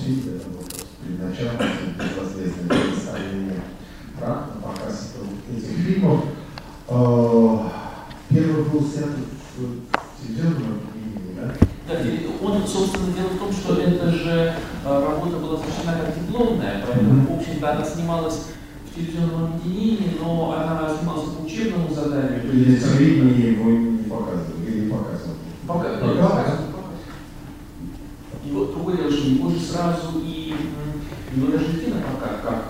фильм, это был перед началом безвозмездное предоставление прав на показ этих фильмов. Первый был снят в телевизионном объединении, да? Да, он, собственно, дело в том, что эта же работа была защищена как дипломная, поэтому, в общем-то, она снималась в телевизионном объединении, но она снималась по учебному заданию. Или телевидение его не показывали, или не показывали? Показывали. И вот другое дело, что его же сразу его даже не на прокат, как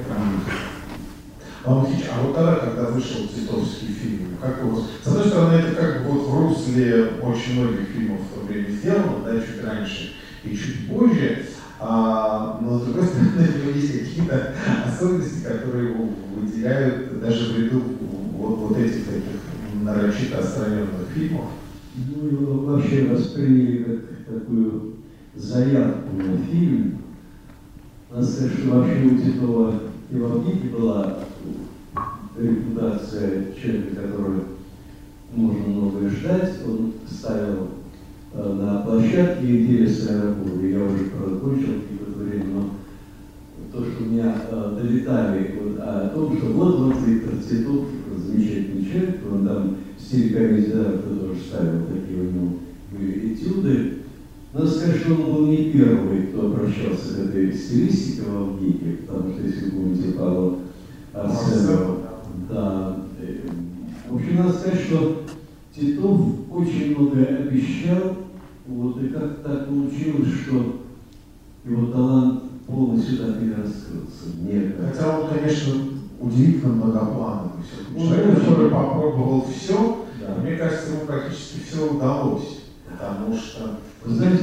А вот тогда, когда вышел титовский фильм, как его, с одной стороны, это как бы вот в русле очень многих фильмов в то время сделано, да, чуть раньше и чуть позже, но с другой стороны, у него есть какие-то особенности, которые его выделяют даже в ряду вот этих таких нарочито отстраненных фильмов. Ну, его вообще восприняли как такую заявку на фильм. Надо сказать, что вообще у Титова и в Авгике была репутация человека, которого можно многое ждать. Он ставил на площадке интересные работы. Я уже закончил какое-то время, но то, что у меня долетали о том, что вот Виктор Титов, замечательный человек, он там в стиле комедии тоже ставил такие у него были этюды. Надо сказать, что он был не первый, кто обращался к этой стилистике в Авгике, потому что, если вы помните, Павла Арсенова, да. В общем, надо сказать, что Титов очень многое обещал, вот, и как так получилось, что его талант полностью так и раскрылся. Хотя он, конечно, удивительно многоплановый. Человек, который попробовал все, да. Мне кажется, ему практически все удалось. Потому что, вы знаете,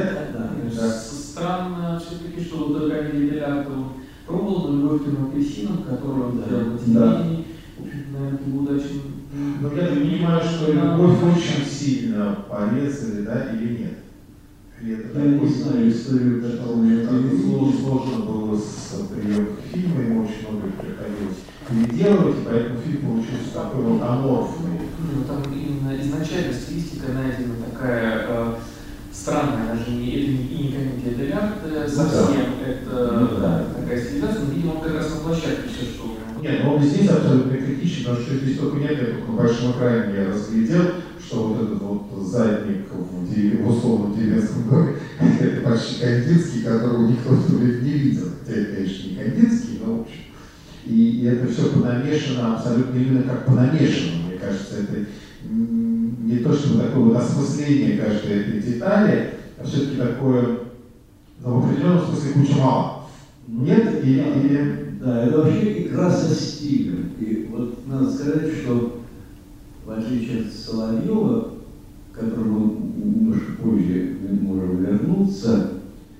странно все-таки, что вот Камиль Делярд пробовал «Любовь к апельсинам», которую он делал в телевидении, в общем-то, наверное, неудачно. Но я понимаю, что «Любовь» очень сильно порезали, да, или нет? Я не знаю историю, которую сложно было с приемом фильма, ему очень много приходилось переделывать, и поэтому фильм получился такой вот аморфный. Ну, там именно изначально стилистика найдена такая странная, даже не комедия Делярд совсем, это такая стилизация, но, видимо, он как раз на площадке все, что... Нет, но он здесь абсолютно критичен, потому что здесь только нет, я только на большом экране я разглядел, что вот этот вот задник в условном деревенском доме, это почти Кандинский, которого никто в то время не видел. Хотя это, конечно, не Кандинский, но в общем. И это все понамешано абсолютно именно как понамешано. Мне кажется, это не то, чтобы такое вот осмысление каждой этой детали, а все-таки такое, но в определенном смысле куча мало. Нет? Или... Да, это вообще игра со стилем. И вот надо сказать, что в отличие от Соловьева, к которому немножко позже мы можем вернуться,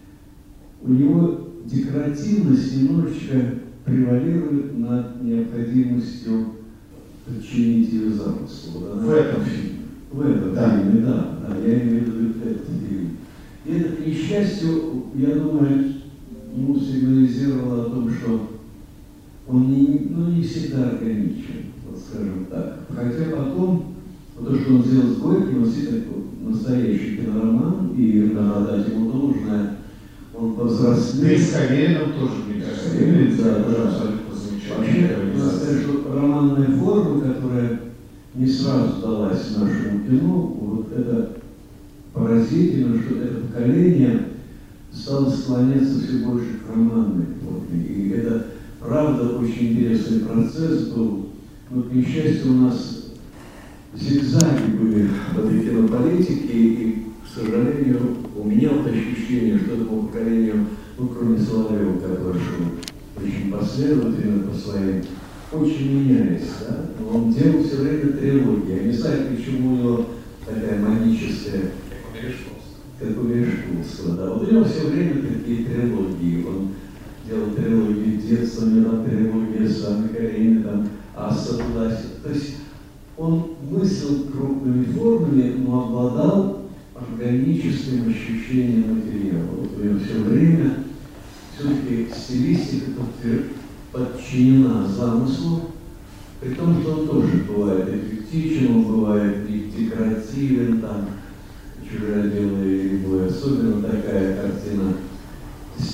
у него декоративность немножечко превалирует над необходимостью подчинить ее замыслу. В этом фильме. В этом фильме, да. Я имею в виду этот фильм. И это, к несчастью, я думаю, ему сигнализировало о том, что он не всегда органичен, вот скажем так. Хотя потом, то, что он сделал с Горьким, он действительно настоящий кинороман, и надо дать ему должное, он повзрослел. Да и с Кавериным тоже, мне кажется, да, абсолютно замечательно. Вообще, надо сказать, что романная форма, которая не сразу далась нашему кино, вот это поразительно, что это поколение стало склоняться все больше к романной форме. И это, правда, очень интересный процесс был. Но, к несчастью, у нас зигзаги были в этой кинополитике, и, к сожалению, у меня вот ощущение, что этому поколению, ну, кроме Соловьева, который шел очень последовательно по своим, очень меняясь, да? Но он делал все время трилогии. Я не знаю, почему у него такая магическая, как у Мережковского, да. Вот у него все время такие трилогии. Он делал трилогию детства, у него трилогия с Анной Карениной, там, Аса туда-сюда. То есть он мыслил крупными формами, но обладал органическим ощущением материала. Вот у него все время все-таки стилистика подчинена замыслу, при том, что он тоже бывает эффектичен, он бывает и декоративен, там, «Чужая белая любовь», особенно такая картина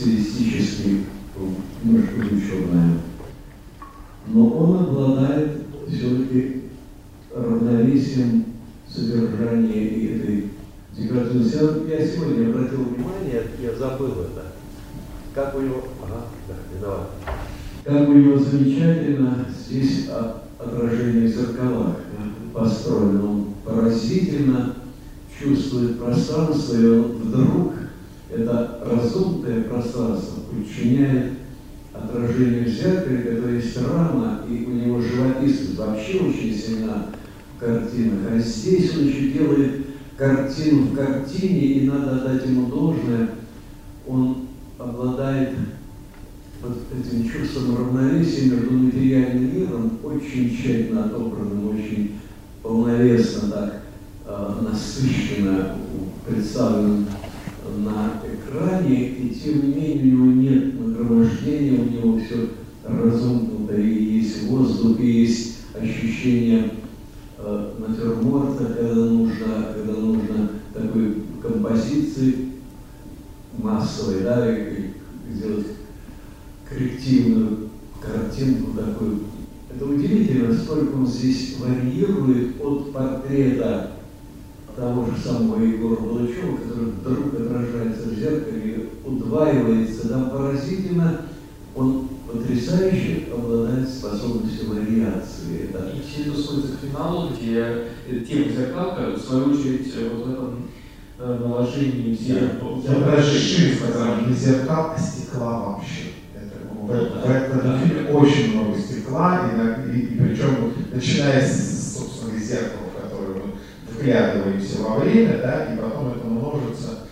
декоративность. Я сегодня обратил внимание, я забыл это, как у него, виноват. Как у него замечательно здесь отражение в зеркалах построено. Он поразительно чувствует пространство, и он вдруг это разумкнутое пространство подчиняет отражению в зеркале, которое есть рама, и у него живописность вообще очень сильна в картинах. А здесь он еще делает картину в картине, и надо отдать ему должное, он обладает вот этим чувством равновесия между материальным миром, очень тщательно отобранным, очень полновесно, так насыщенно представленным на экране, и тем не менее у него нет нагромождения, у него все разомкнуто, и есть воздух, и есть ощущение натюрморта, когда нужно такой композиции массовой, да, и сделать коррективную картинку такую. Это удивительно, сколько он здесь варьирует от портрета того же самого Егора Булычева, который вдруг отражается в зеркале, удваивается, там поразительно, он потрясающе обладает способностью вариации. Да. И все это сводится к финалу, где тема зеркалка, в свою очередь, вот в этом наложении зеркал. Я даже шире сказал, не зеркал, а стекла вообще. В этом фильме очень много стекла, и причем начиная с, собственно, зеркала, в которое мы вглядываемся во время, да, и потом это множится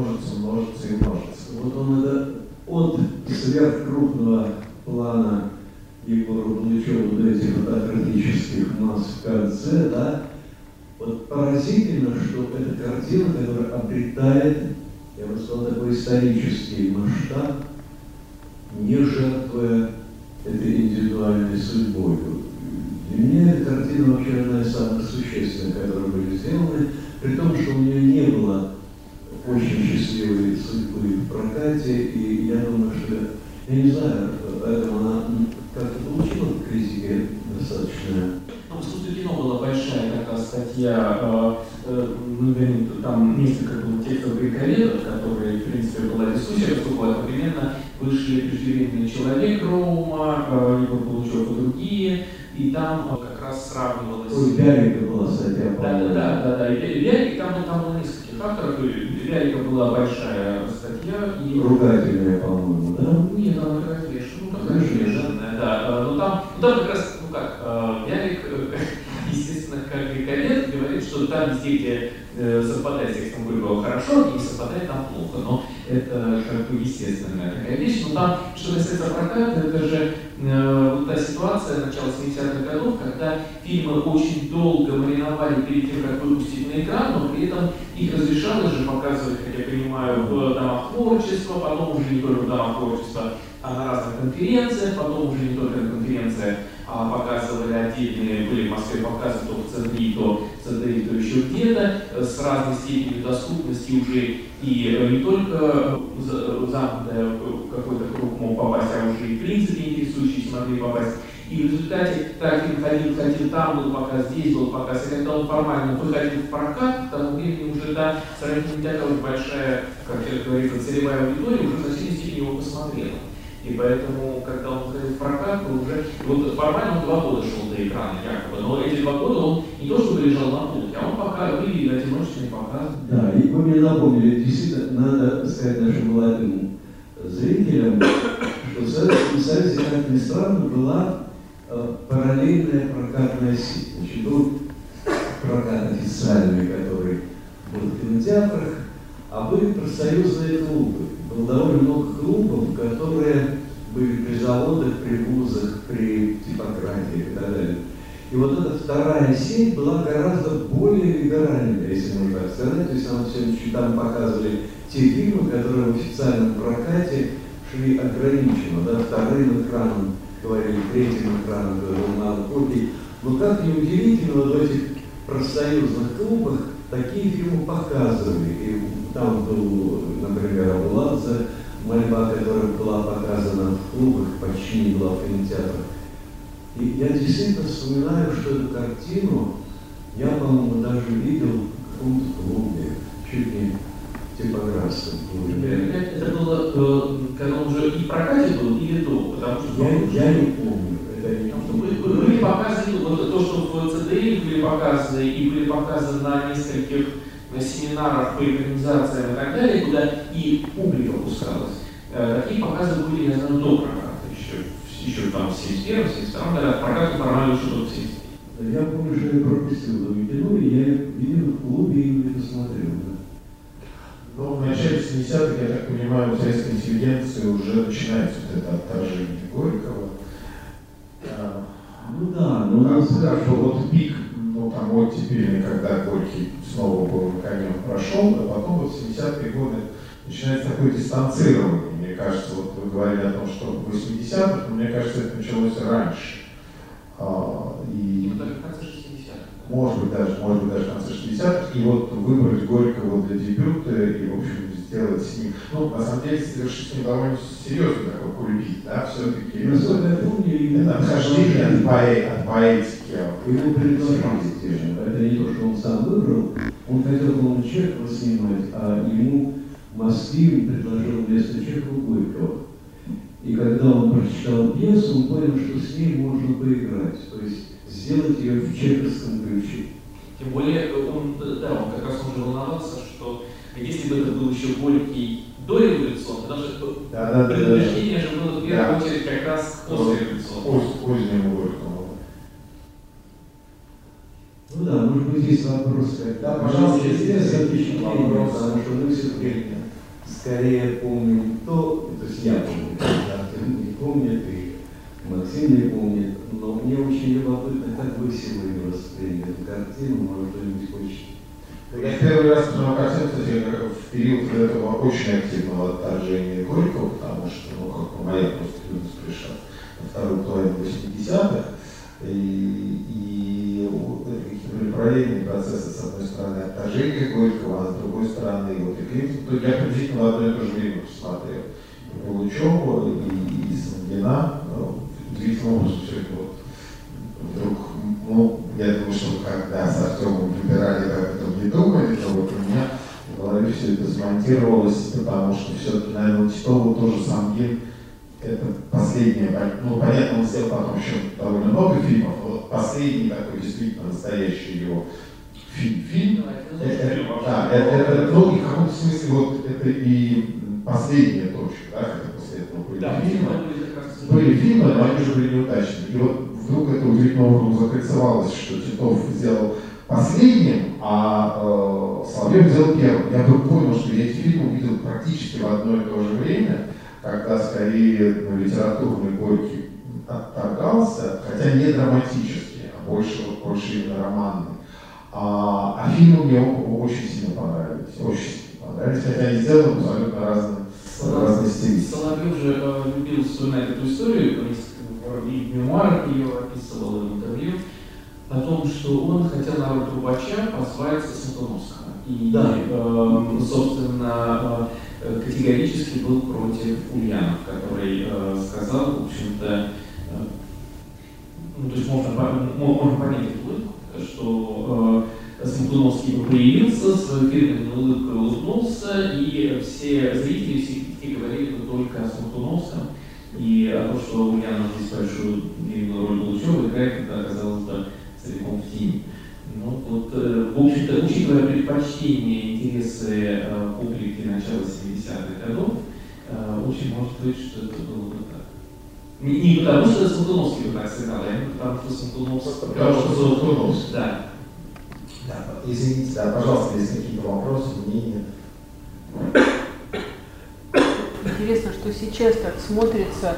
и множится. Вот он это от сверхкрупного плана Егора Булычева до этих фотографических масс в конце, да, вот поразительно, что эта картина, которая обретает, я бы сказал, такой исторический масштаб, не жертвуя этой индивидуальной судьбой. Для меня эта картина вообще одна из самых существенных, которые были сделаны, при том, что у нее не было очень счастливой судьбы в прокате, и я думаю, что, я не знаю, поэтому она как-то получила в критике достаточно. В искусстве кино была большая такая статья, там несколько было текстов грековедов, которые, в принципе, была дискуссия, поскольку одновременно вышли «Преждевременный человек» Роума, Егор Булычев и другие, и там как раз сравнивалось... Ой, Бялика была статья, по-моему. Да, и там было нескольких авторов, и Бялика была большая статья. И... Ругательная, по-моему, да? Нет, она ругательная, такая железная, да. Но там как раз, Бялик, естественно, как грековед, говорит, что там везде, где совпадает с текстом Гульбова хорошо, и не совпадает там плохо. Но это как бы естественная такая вещь. Но там, что касается проката, это же вот та ситуация начала 70-х годов, когда фильмы очень долго мариновали перед тем, как выпустить на экран, но при этом их разрешалось же показывать, как я понимаю, в домах творчества, потом уже не только в домах творчества, а на разных конференциях, потом уже не только на конференциях, а показывали отдельные, были в Москве показы то в центре, то в центре, то еще где-то, с разной степенью доступности уже и не только замкнутый какой-то круг мог попасть, а уже и в принципе интересующиеся могли попасть. И в результате так фильм ходил, там был показ, здесь был показ, и когда он формально выходил в прокат, к тому времени уже, да, сравнительно не такая большая, как говорится, целевая аудитория уже в значительной степени его посмотрела. И поэтому, когда он выходил в прокат, уже вот формально он 2 года шел до экрана, якобы, но эти 2 года он не то чтобы лежал на полке, а он пока были одиночные показы. Да, и вы мне напомнили, действительно, надо сказать нашим молодым зрителям, что в Советском Союзе, как ни странно, была параллельная прокатная сеть. Значит, был прокат официальный, который был в кинотеатрах, а были профсоюзные клубы. Было довольно много клубов, которые были при заводах, при вузах, при типографии и так далее. И вот эта вторая сеть была гораздо более либеральная, если можно так сказать. То есть там показывали те фильмы, которые в официальном прокате шли ограниченно, да, вторым экраном, говорили, третьим экраном, говорили, мало копий. Но как ни удивительно, вот в этих профсоюзных клубах такие фильмы показывали. И там был, например, Абуладзе, «Мольба», которая была показана в клубах, почти не была в кинотеатрах. И я действительно вспоминаю, что эту картину я, по-моему, даже видел в каком-то клубе. Краснодарском. Это было, когда он уже и в прокате был, или до? Потому что я не помню. Были показы, вот то, что в ЦДИ были показы, и были показы на нескольких семинарах по организациям и так далее, куда и публика пускалась. Такие показы были, я знаю, до проката, еще там в 71-72 году, прокат формально уже был в 70. Я помню, что я пропустил это кино, и я видел в клубе и не посмотрел. Но в начале 70-х, я так понимаю, у советской интеллигенции уже начинается вот это отторжение Горького. Ну да, но у нас как бы вот пик, ну там вот теперь, когда Горький снова был на коне, прошел, а потом вот в 70-е годы начинается такое дистанцирование. Мне кажется, вот вы говорили о том, что в 80-х, но мне кажется, это началось раньше. И даже в конце 60-х. Может быть, даже в конце 60-х. И вот выбрать Горького для дебюта и, в общем, сделать с ним. Ну, на самом деле, совершить с ним довольно серьезный такой кульбит, да, все-таки. Насколько я помню, это отхождение от поэтики. Ему предложили те. Это не то, что он сам выбрал. Он хотел, по-моему, Чехова снимать, а ему Москвин предложил вместо Чехова Горького. И когда он прочитал пьесу, он понял, что с ней можно поиграть, то есть сделать ее в чеховском ключе. Тем более, он как раз уже волновался, что если бы это был еще Горький до революционного, потому что предупреждение же было в первую очередь как раз после революционного. Позднему Горькому. Ну да, может быть, есть вопрос. Да, пожалуйста, если впечатление, потому что мы все-таки скорее помним то есть я помню, не помнит, и Максим не помнит, но мне очень любопытно, как вы сегодня восприняли эту картину, может кто-нибудь хочет. Я первый раз посмотрел картину, кстати, в период этого очень активного отторжения Горького, потому что, ну, как моя просто юность пришла на вторую половину 80-х, и какие-то были параллельные процессы, с одной стороны, отторжения Горького, а с другой стороны, вот и критику, то я приблизительно в одно и то же время посмотрел. И Пугачева, и Сангина, удивительным образом все это вот вдруг, ну, я думаю, что когда с Артемом выбирали, об этом не думали, но вот у меня в голове все это смонтировалось, потому что все-таки, наверное, у Титова тоже Сангин, это последнее, ну, понятно, он сделал потом еще довольно много фильмов, но вот последний такой действительно настоящий его фильм. Это, ну, и в каком-то смысле вот это и последняя точка, да, хотя после этого были фильмы, но они уже были неудачными. И вот вдруг это удивительным образом закольцевалось, что Титов сделал последним, а Соловьев сделал первым. Я вдруг понял, что я эти фильмы увидел практически в одно и то же время, когда скорее литературный Горький отторгался, хотя не драматически, а больше именно романный. А фильмы мне очень сильно понравились, хотя они сделаны абсолютно разные стили. Соловьев же любил вспоминать эту историю, и в мемуарах ее описывал, в интервью, о том, что он хотел на роль Трубача позвать Смоктуновского. И, собственно, категорически был против Ульянов, который сказал, в общем-то, ну, то есть можно понять эту улыбку, что Смоктуновский появился, своей фирменной улыбкой улыбнулся, и все зрители, все критики говорили только о Смоктуновском, и о том, что Ульянов здесь большую роль Булычева играет, это оказалось целиком в тени. Ну, вот, в общем-то, учитывая предпочтения, интересы публики начала 70-х годов, очень может быть, что это было бы так. Не потому, что Смоктуновский бы так сыграл, а именно потому, что Смоктуновский. Да. Да, извините, да, пожалуйста, есть какие-то вопросы, мнения? Интересно, что сейчас так смотрится,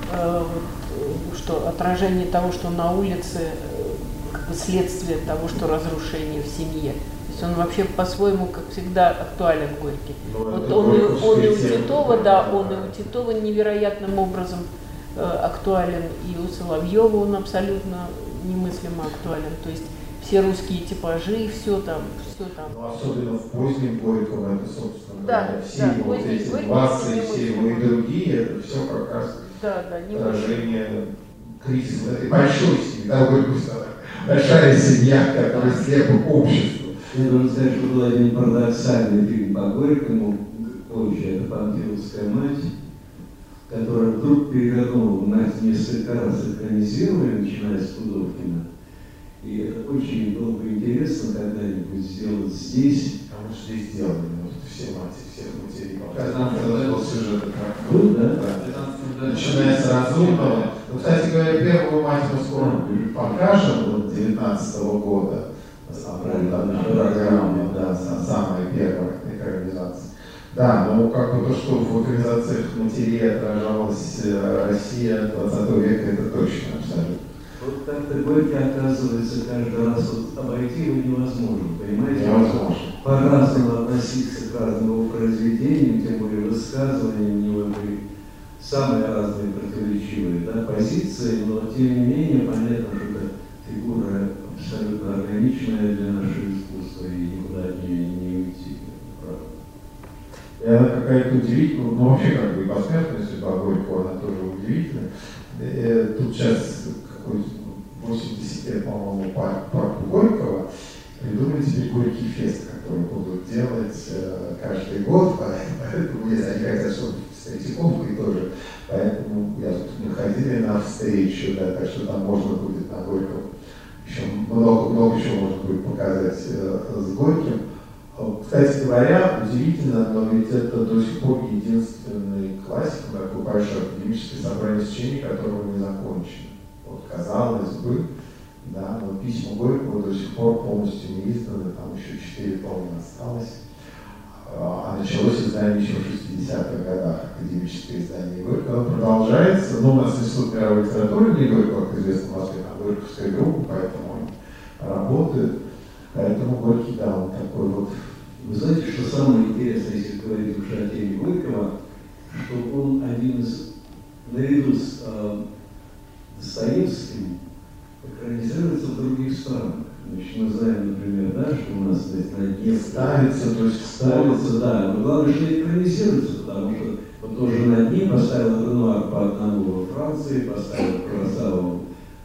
что отражение того, что на улице, как бы следствие того, что разрушение в семье. То есть он вообще по-своему, как всегда, актуален Горький. Вот он и у Титова, да, он и у Титова невероятным образом актуален, и у Соловьева он абсолютно немыслимо актуален. То есть все русские типажи, все там. Ну, особенно в позднем Горьком, это, собственно, да, все его вот эти 20, все его и другие, это все как раз отражение кризиса этой большой семьи, да, большая семья, которая слепа обществу. Я должен сказать, что был один парадоксальный фильм по Горькому, позже, это Панфиловская мать, которая вдруг перевернула, нас несколько раз экранизировали, начиная с Пудовкина. И это очень было бы интересно когда-нибудь сделать здесь. А мы же здесь сделали, все матери, всех матерей. Показывал сюжет. Да. Начиная с Разумного. Ну, кстати говоря, первую мать мы скоро покажем, 19-го года. Программа, да, самая первая экранизация. Да, ну как бы то, что в экранизациях матерей отражалась Россия 20 века, это точно, абсолютно. Вот как-то Горький, оказывается, каждый раз вот обойти его невозможно, понимаете? Невозможно. По-разному относиться к разным его произведениям, тем более высказывания у него были самые разные противоречивые, да, позиции, но тем не менее понятно, что это фигура абсолютно органичная для нашего искусства и никуда от нее не уйти. И она какая-то удивительная, ну вообще как бы и посмертная судьба Горького, она тоже удивительная. Тут сейчас какой-то 80 лет, по-моему, парку Горького придумали теперь Горький фест, который будут делать каждый год, поэтому если они хотят, чтобы с Третьяковкой тоже, поэтому мы ходили на встречу, да, так что там можно будет на Горьком еще много еще можно будет показать с Горьким. Кстати говоря, удивительно, но ведь это до сих пор единственный классик, такое большое академическое собрание сочинений, которого не закончено. Вот казалось бы, да, но письма Горького до сих пор полностью не изданы, там еще 4 тома осталось. А началось издание еще в 60-х годах, академическое издание Горького. Оно продолжается, но у нас Институт мировой литературы не Горького, как известно, в Москве, там Горьковская группа, поэтому он работает. Поэтому Горький, да, он такой вот. Вы знаете, что самое интересное, если говорить уже о теме Горького, что он один из, наряду с Достоевским, экранизируется в других странах. Значит, мы знаем, например, да, что у нас здесь на дне ставится, то есть ставится, да, но главное, что экранизируется, потому что вот тоже на дне поставил Ренуар по одному во Франции, поставил Куросаву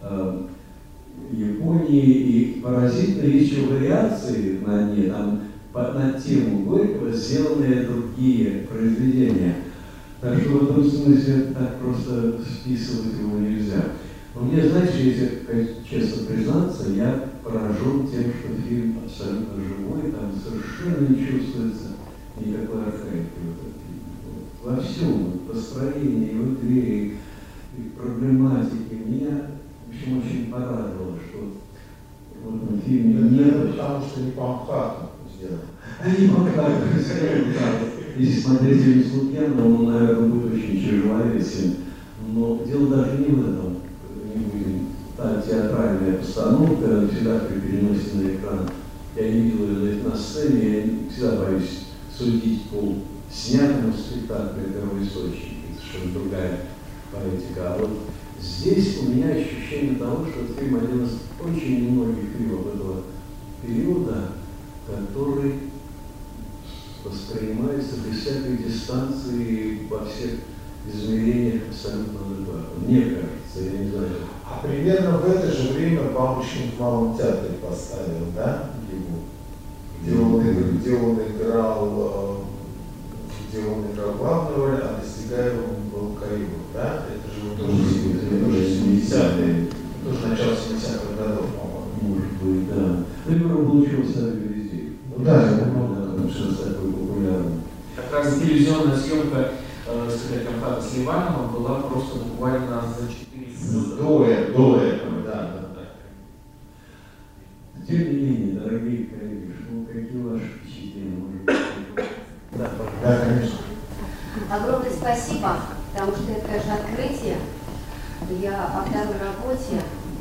Японии, и поразительно есть еще вариации на дне, там на тему Горького сделанные другие произведения. Так что в этом смысле так просто списывать его нельзя. Но мне, знаете, если честно признаться, я поражен тем, что фильм абсолютно живой, там совершенно не чувствуется никакой архаики в этом фильме. Во всем, в построении, в игре, и в проблематике. Меня, в общем, очень порадовало, что в этом фильме нет. Потому что не по Амхату сделано. Не по Амхату, если смотреть фильм с Лукьяновым, он, наверное, будет очень тяжеловесен. Но дело даже не в этом. Та театральная постановка всегда при переносе на экран. Я не видел ее на сцене, я всегда боюсь судить по снятому спектаклю первоисточника, совершенно другая поэтика. А вот здесь у меня ощущение того, что этот фильм один из очень немногих фильмов этого периода, который воспринимается без всякой дистанции во всех измерениях абсолютно адекватно. Мне кажется, я не знаю. А примерно в это же время Бабушкин в Малом театре поставил, да, его, где он играл главную роль, а Достигаевым был Каримов, да? Это же тоже 70-е, тоже начало 70-х годов, по-моему. Может быть, да. Ну, он получился везде. Ну да, он сейчас такой популярный. Как раз телевизионная съемка спектакля Амхата с Ливановым была просто буквально за 4 минуты. До этого, да. Тем не менее, дорогие коллеги, какие ваши впечатления? Да, конечно. Огромное спасибо, потому что это, конечно, открытие. Я о второй работе.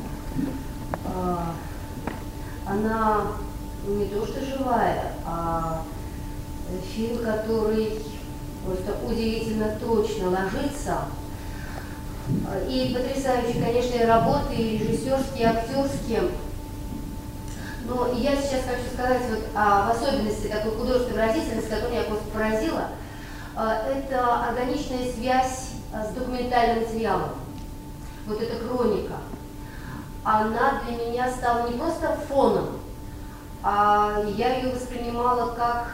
Она не то что живая, а фильм, который просто удивительно точно ложится. И потрясающие, конечно, и работы, и режиссерские, и актерские. Но я сейчас хочу сказать вот в особенности такой художественной выразительности, которая меня просто поразила. Это органичная связь с документальным материалом. Вот эта хроника. Она для меня стала не просто фоном, а я ее воспринимала как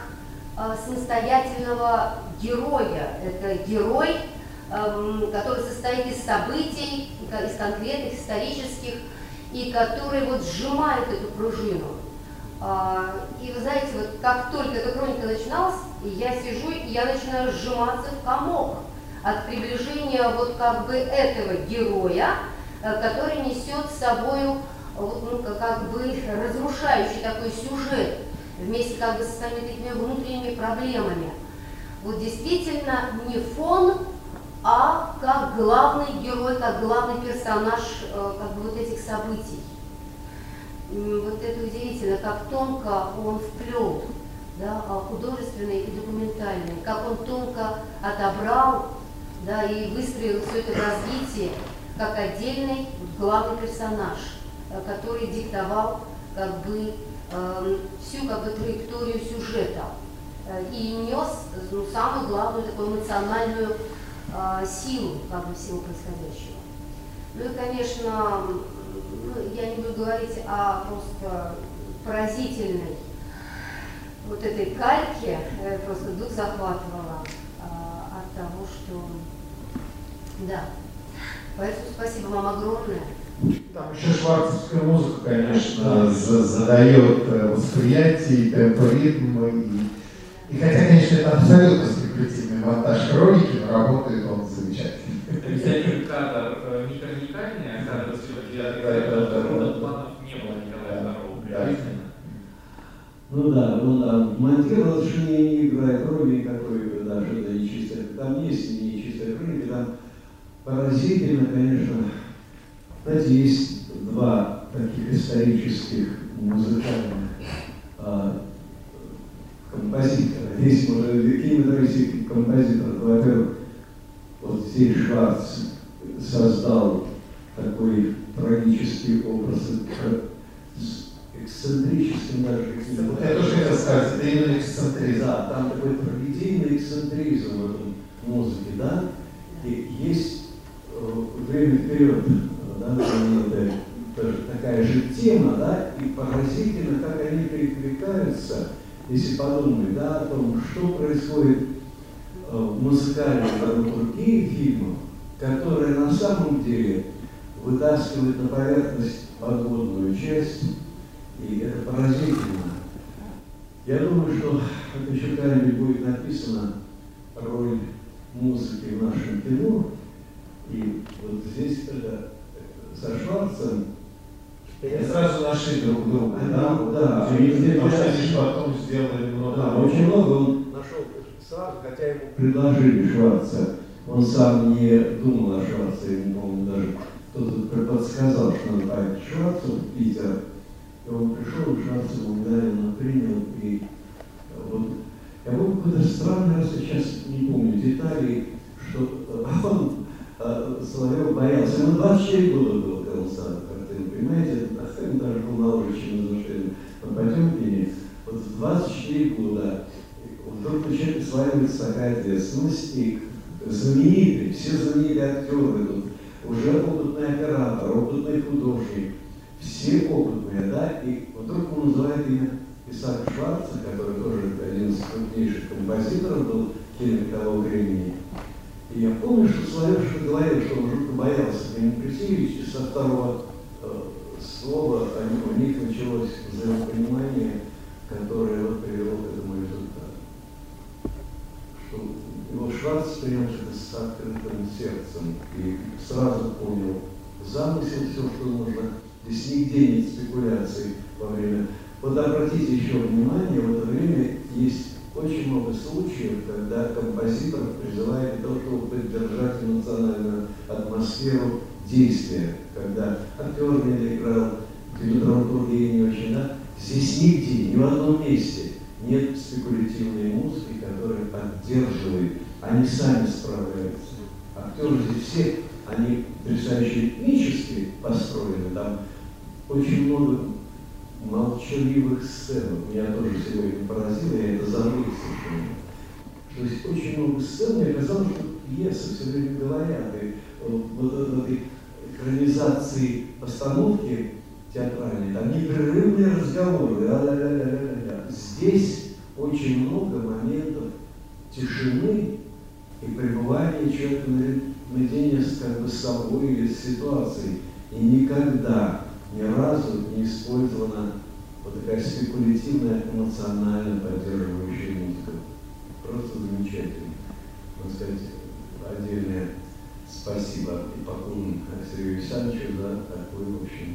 самостоятельного героя. Это герой, который состоит из событий, из конкретных исторических, и который вот сжимает эту пружину. И вы знаете, вот как только эта хроника начиналась, я сижу и я начинаю сжиматься в комок от приближения вот как бы этого героя, который несет с собой вот, как бы разрушающий такой сюжет вместе как бы со своими такими внутренними проблемами. Вот действительно не фон, а как главный герой, как главный персонаж как бы вот этих событий. Вот это удивительно, как тонко он вплел, да, художественный и документальный, как он тонко отобрал, да, и выстроил все это в развитии, как отдельный главный персонаж, который диктовал как бы всю как бы траекторию сюжета и нес самую главную такую эмоциональную силу как бы всего происходящего. Ну и, конечно, я не буду говорить о просто поразительной вот этой кальке, просто дух захватывала от того, что... Да. Поэтому спасибо вам огромное. Там еще шварцевская музыка, конечно, задает восприятие, темп, ритм. И хотя, конечно, это абсолютно спекулятивный монтаж хроники, но работает он замечательно. Обязательно кадр не хроникальный, а кадр с планов не было Николая II приблизительно. Ну да, он там монтировал, что не играет роли никакой, даже это нечистая. Там есть нечистая хроника, там поразительно, конечно. Знаете, есть два таких исторических музыкальных композитора. Здесь кинематографический композитор. Во-первых, вот здесь Шварц создал такой трагический образ с эксцентрическим даже. Вот я тоже хотел сказать, это именно эксцентризм. Да, там такой трагедийный эксцентризм в этом музыке, да. И есть время вперед, да, это тоже такая же тема, да, и поразительно, как они перекликаются, если подумать, да, о том, что происходит в музыкальной драматургии фильмов, которая на самом деле вытаскивает на поверхность подводную часть, и это поразительно. Я думаю, что это еще когда-нибудь будет написано роль музыки в нашем кино, и вот здесь, когда со Шварцем, они сразу нашли друг друга, да, потому что они же потом сделали много. Да, очень много он нашел сразу, хотя ему предложили Шварца. Он сам не думал о Шварце, ему, по-моему, даже кто-то подсказал, что надо поехать к Шварцу в Питер. И он пришел, и Шварц его мгновенно принял. И вот, я помню, какой-то странный раз, я сейчас не помню деталей, что он, Соловьев, боялся. Ему 24 года было, когда он стал картину, понимаете? Он даже был моложе, чем на Потемкине. Вот в 24 года вдруг начинает присваиваться такая ответственность, и знаменитые, все знаменитые актеры, тут, уже опытный оператор, опытный художник, все опытные, да, и вдруг он называет имя Исаака Шварца, который тоже один из крупнейших композиторов был того времени. И я помню, что Соловьев говорил, что он жутко боялся к нему прийти, и со второго слова у них началось взаимопонимание, которое вот привело к этому результату. Что его Шварц принял это с открытым сердцем и сразу понял замысел, все, что нужно. Здесь нигде нет спекуляций во время. Вот обратите еще внимание, в это время есть очень много случаев, когда композитор призывает для того, чтобы поддержать эмоциональную атмосферу действия, когда актер не доиграл, драматургия не очень, да? Здесь нигде, ни в одном месте нет спекулятивной музыки, которая поддерживает, они сами справляются. Актеры здесь все, они потрясающе этнически построены, там очень много молчаливых сцен. Меня тоже сегодня поразило, я это забыл совершенно. То есть очень много сцен, мне казалось, что пьесы все время говорят, и вот в этой экранизации постановки театральной, там непрерывные разговоры, здесь очень много моментов тишины и пребывания человека наедине с, как бы, с собой или с ситуацией. И никогда, ни разу не использована вот такая спекулятивная, эмоционально поддерживающая музыка. Просто замечательно. Можно сказать, отдельное спасибо и поклон Сергею Александровичу за такое, в общем,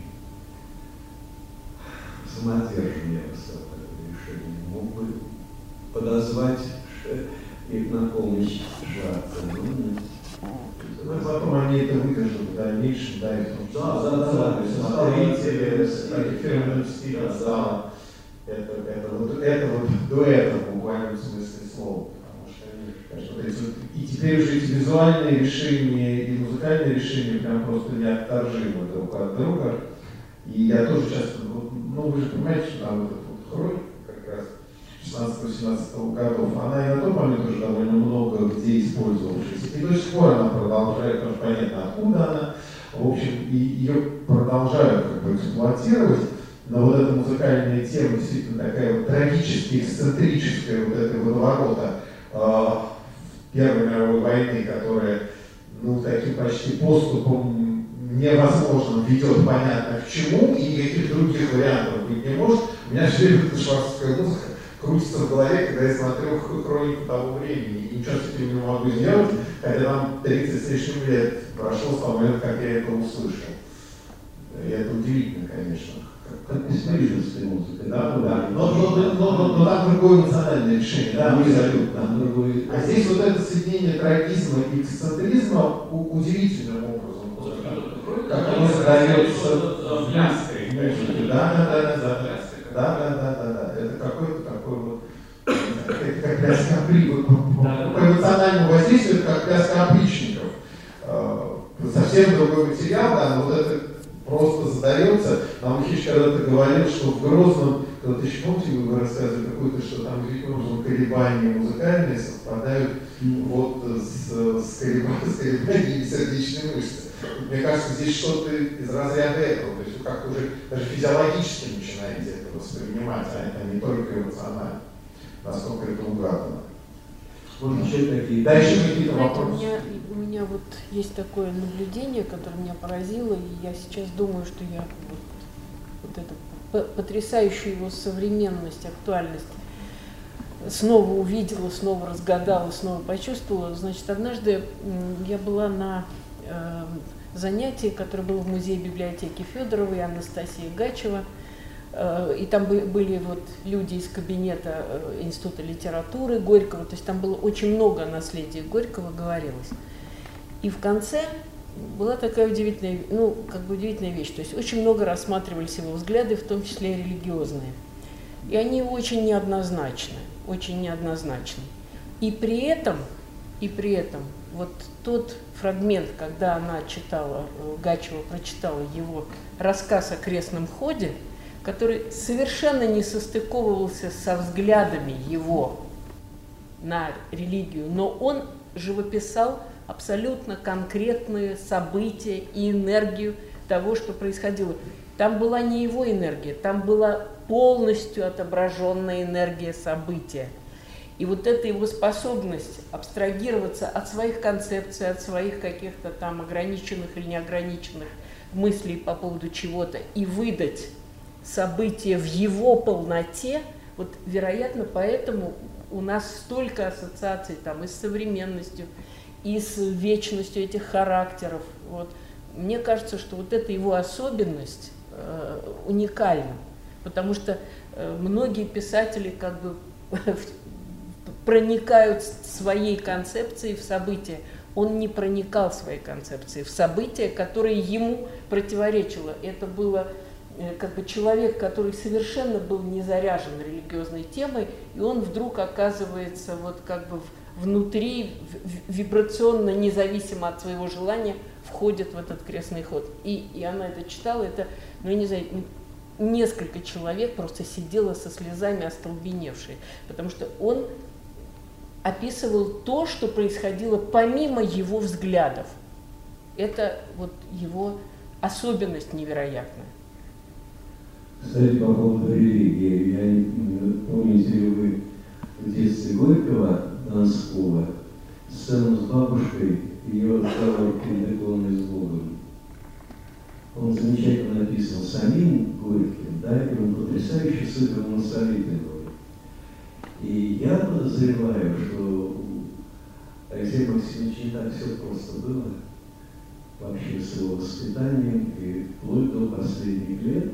самоотверженное, я бы сказал, такое решение. Мог бы подозвать и наполнить Шварца. Ну, потом они это выдержат в дальнейшем, да, и в том числе смотрители, фирменным стилем зала. Это вот дуэт в буквальном смысле слова. Потому что, конечно, вот эти, и теперь уже эти визуальные решения и музыкальные решения прям просто неотторжимы друг от друга. И я тоже часто, ну вы же понимаете, что там вот эта вот хроника как раз 16-17 годов, она и на тот момент уже довольно много где использовавшаяся. И до сих пор она продолжает, потому что понятно, откуда она. В общем, и ее продолжают как бы эксплуатировать. Но вот эта музыкальная тема действительно такая вот трагически эксцентрическая, вот эта водоворота Первой мировой войны, которая, ну, таким почти поступом невозможным ведет понятно к чему, и никаких других вариантов быть не может. У меня все время эта шварцевская музыка крутится в голове, когда я смотрю хронику того времени, и ничего с этим не могу сделать, хотя там 30 с лишним лет прошло с того момента, как я это услышал. И это удивительно, конечно. Как историческая музыка. Да. Но там другое эмоциональное решение, да, абсолютно. А здесь вот это соединение трагизма и эксцентризма удивительным образом. Как оно создается в музыке. Да. Это какой-то такой вот, это как пляска по эмоциональному воздействию, это как пляска опричников. Совсем другой материал, да, но вот это просто задается. Нам Хич когда-то говорил, что в Грозном, когда-то еще помните, вы рассказывали какое-то, что там удивительным колебания музыкальные совпадают вот с колебаниями сердечной мышцы. Мне кажется, здесь что-то из разряда этого, то есть вы как-то уже даже физиологически начинаете это воспринимать, а не только эмоционально, насколько это угадано. Может, еще такие. Да, еще какие-то вопросы. У меня вот есть такое наблюдение, которое меня поразило, и я сейчас думаю, что я вот эту потрясающую его современность, актуальность снова увидела, снова разгадала, снова почувствовала. Значит, однажды я была на занятии, которое было в музее-библиотеке Федоровой, Анастасии Гачева, и там были вот люди из кабинета Института литературы Горького, то есть там было очень много о наследии Горького говорилось. И в конце была такая удивительная, удивительная вещь, то есть очень много рассматривались его взгляды, в том числе и религиозные. И они очень неоднозначны, очень неоднозначны. И при этом вот тот фрагмент, когда она читала, Гачева прочитала его рассказ о крестном ходе, который совершенно не состыковывался со взглядами его на религию, но он живописал абсолютно конкретные события и энергию того, что происходило. Там была не его энергия, там была полностью отображенная энергия события. И вот эта его способность абстрагироваться от своих концепций, от своих каких-то там ограниченных или неограниченных мыслей по поводу чего-то и выдать события в его полноте, вот, вероятно, поэтому у нас столько ассоциаций там и с современностью, и с вечностью этих характеров. Вот. Мне кажется, что вот эта его особенность уникальна, потому что многие писатели как бы проникают своей концепцией в события. Он не проникал своей концепцией в события, которые ему противоречило. Это было как бы человек, который совершенно был не заряжен религиозной темой, и он вдруг оказывается вот как бы внутри, вибрационно, независимо от своего желания, входит в этот крестный ход. И она это читала, это, ну, я не знаю, несколько человек просто сидело со слезами остолбеневшие, потому что он описывал то, что происходило помимо его взглядов. Это вот его особенность невероятная. Кстати, по поводу религии, я не помните ли вы в детстве Горького, Донского, сцену с бабушкой, ее разговор перед иконой с Богом. Он замечательно написан самим Горьким, да, и он потрясающе сыгран на солидной роли. И я подозреваю, что у Алексея Максимовича не так все просто было вообще с его воспитанием и вплоть до последних лет.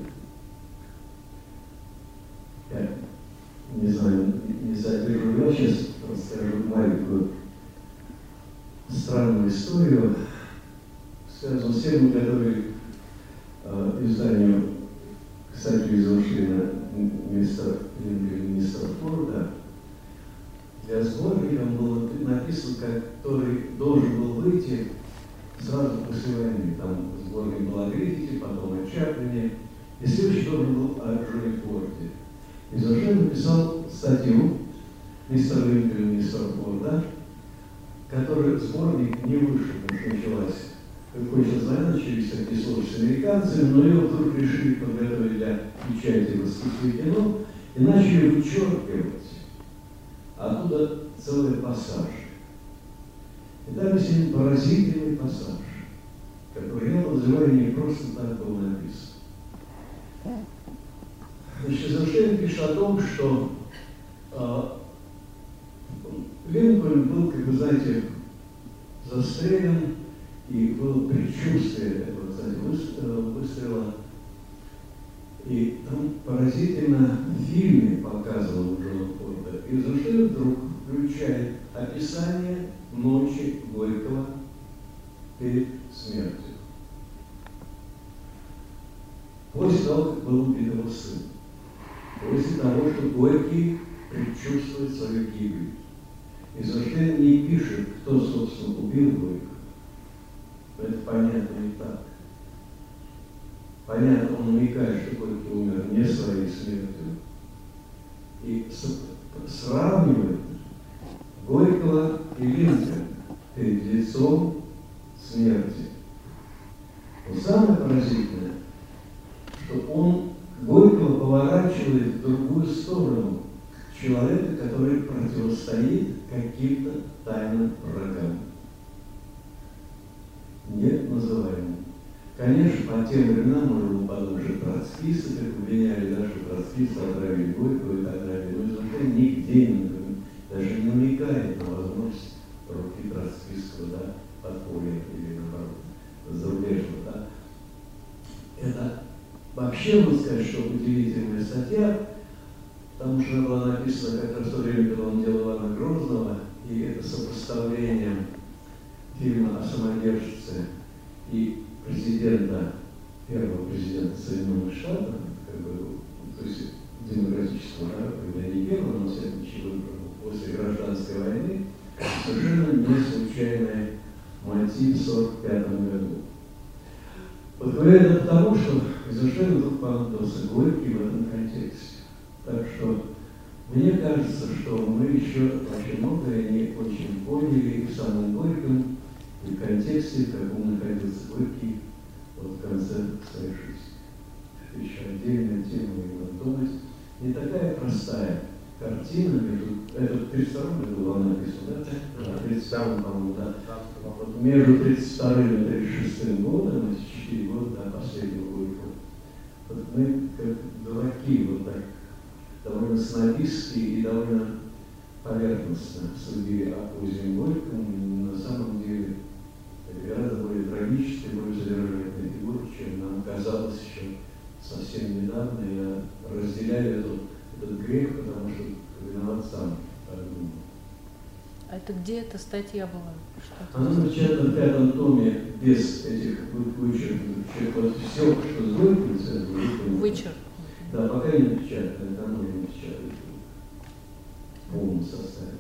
Я не знаю, не задержу, я сейчас расскажу маленькую странную историю, связанную с тем, мы готовили изданию, кстати, из Ушина министра Форда. Для сборника было написано, который должен был выйти сразу после войны. Там сборник был о Гриффите, потом о Чаплине, и следующий должен был о Джоне Форде. И Зажен написал статью мистера Линкольна, министра Форда, который сборник не вышел, потому что началась. Кончилась война, начались такие сложности с американцами, но ее вдруг решили подготовить для печати в искусстве и кино и начали вычеркивать оттуда целый пассаж. И там есть поразительный пассаж, который, я подозреваю, не просто так был написан. Значит, Эйзенштейн пишет о том, что Линкольн был, как вы знаете, застрелен, и было предчувствие этого, кстати, выстрела. И там поразительно в фильме показывал Джона Форда. И Эйзенштейн вдруг включает описание ночи Горького перед смертью. После того, как был убит его сын. После того, что Горький предчувствует свою гибель. Эйзенштейн не пишет, кто, собственно, убил Горького. Это понятно не так. Понятно, он намекает, что Горький умер не своей смертью. И сравнивает Горького и Линкольна перед лицом смерти. Но самое поразительное, что Горького поворачивает в другую сторону человека, который противостоит каким-то тайным врагам. Нет называемым. Конечно, по тем временам можно было подумать, что троцкисты, как обвиняли, да, что троцкисты отравили Горького и так далее. Но Эйзенштейн нигде даже не намекает на возможность руки троцкистского, да, подполья или наоборот, зарубежного, да. Это вообще, можно сказать, что удивительная статья, потому что она была написана как раз в то время, когда он делал Ивана Грозного, и это сопоставление фильма о самодержце и первого президента Соединенных Штатов, как бы, то есть демократического, да, когда не первого, но всяком случае после гражданской войны, совершенно не случайный мотив в 1945 году. Вот говоря это потому, что Эйзенштейн вдруг понадобился Горький в этом контексте. Так что мне кажется, что мы еще вообще многое не очень поняли и в самом Горьком, и в контексте, в каком находился Горький вот в конце своей жизни. Это еще отдельная тема, и надо думать. Не такая простая картина, это в 32-м году была написана, да? В 32-м, по-моему, да. Вот между 32-м и 36-м годом, эти 4 года до последнего Горького, вот мы как дураки вот так, довольно снобистски и довольно поверхностно судили о позднем Горьком. На самом деле это гораздо более трагическая, более содержательная фигура, чем нам казалось еще совсем недавно. Я разделяю этот грех, потому что виноват сам. А это где эта статья была? Она напечатана в 5-м томе без этих вычеркнутых. Вот все, что с Горьким связано, вычеркнуто. Да, пока не напечатано, давно не напечатано. В полном составе.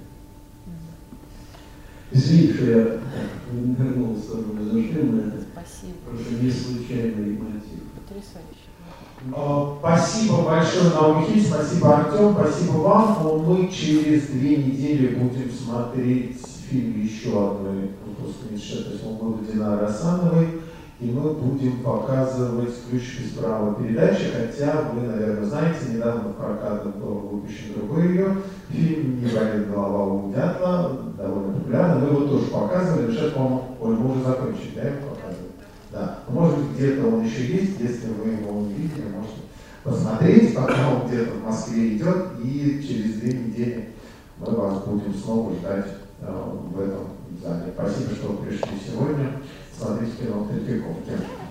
Извините, что я вернул в сторону Эйзенштейна. Спасибо. Просто не случайный мотив. Потрясающе. Спасибо большое, Наумихиль, спасибо, Артем, спасибо вам. Но мы через 2 недели будем смотреть фильм еще одной выпускницы 1968 года Динары Асановой. и мы будем показывать «Ключ без права передачи», хотя вы, наверное, знаете, недавно в прокат был выпущен другой ее фильм «Не болит голова у дятла», довольно популярный, мы его тоже показывали, сейчас, по-моему, мы уже закончили, да, его показывать? Да, может быть, где-то он еще есть, если вы его не видели, можете посмотреть, пока он где-то в Москве идет, и через 2 недели мы вас будем снова ждать в этом зале. Спасибо, что вы пришли сегодня. Смотрите кино Третьяковки.